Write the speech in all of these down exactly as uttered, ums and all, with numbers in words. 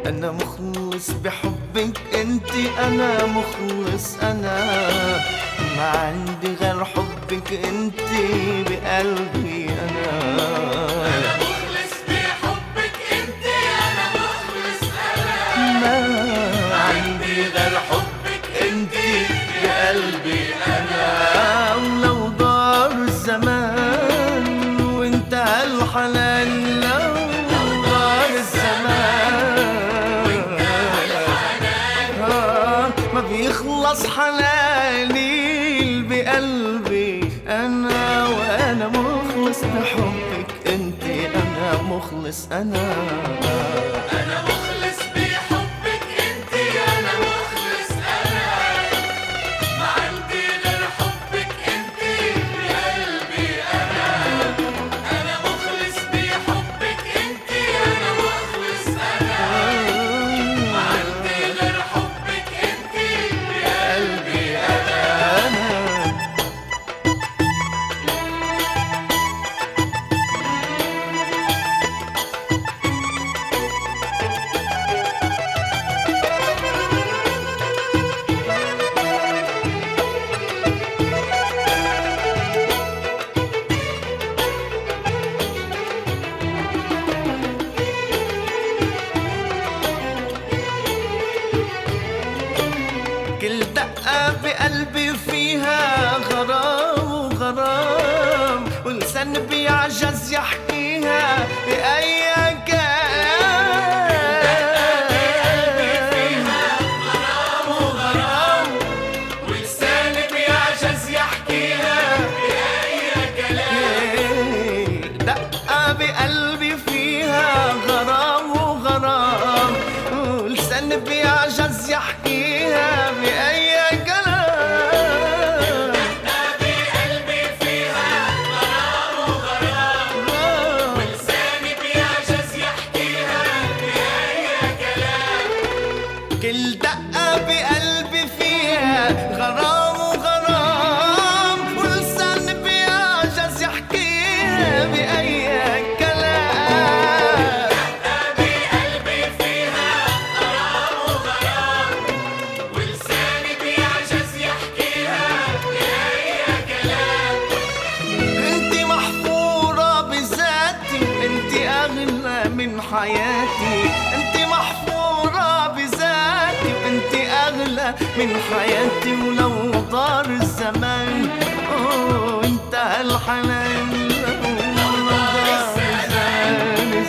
أنا مخلص بحبك انت، أنا مخلص أنا ما عندي غير حبك انت بقلبي أنا. أنا مخلص بحبك انت، أنا مخلص أنا ما عندي غير حبك انت بقلبي أنا. ولو دار الزمان وانتهى الحنان، لو دار الزمان ما بيخلص حناني بقلبي أنا. وأنا مخلص بحبك انت، أنا مخلص أنا. أنا مخلص بحبك انت، أنا مخلص أنا ما عندي غير حبك انت بقلبي أنا. أنا مخلص بحبك انت، أنا مخلص أنا ما عندي غير حبك انت بقلبي أنا. كل دقة بقلبي فيها غرام وغرام، ولسان بيعجز يحكيها بأي كلام. غرام وغرام ولسان بيعجز يحكيها بأي كلام. دقة بقلبي فيها غرام وغرام، ولسان بيعجز يحكيها بأي كلام. بقلبي فيها غرام وغرام ولساني بيعجز يحكيها بأي كلام. كل دقة بقلبي فيها غرام وغرام، ولسان بيعجز يحكيها بأي كلام. بقلبي فيها غرام وغرام ولساني بيعجز يحكيها بأي كلام. انتي محفورة بذاتي، انتي أغلى من حياتي. انتي محفورة بذاتي وانتي أغلى من حياتي. ولو دار الزمان اوه انتهى الحنان، لو دار الزمان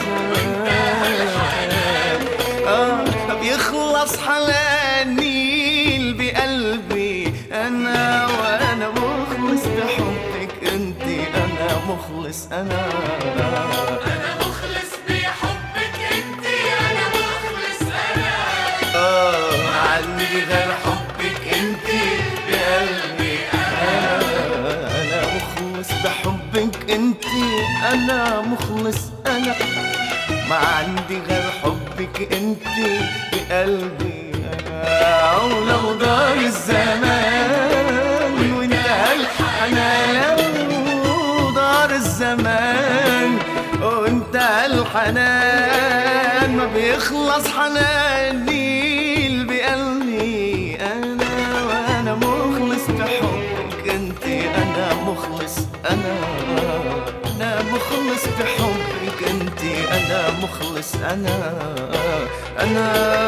زمان آه بيخلص حناني بقلبي أنا. وأنا مخلص بحبك انتي، أنا مخلص أنا. أنا مخلص بحبك انت، أنا مخلص أنا آه عندي غير حبك انتي بقلبي أنا. أنا مخلص بحبك انتي، أنا مخلص أنا ما عندي غير حبك انتي بقلبي أنا. ولو دار الزمان وانتهى الحنان، لو دار الزمان وانتهى الحنان ما بيخلص حناني بقلبي أنا. وأنا مخلص بحبك انتي، أنا مخلص أنا. أنا مخلص بحبك انتي، أنا مخلص أنا. أنا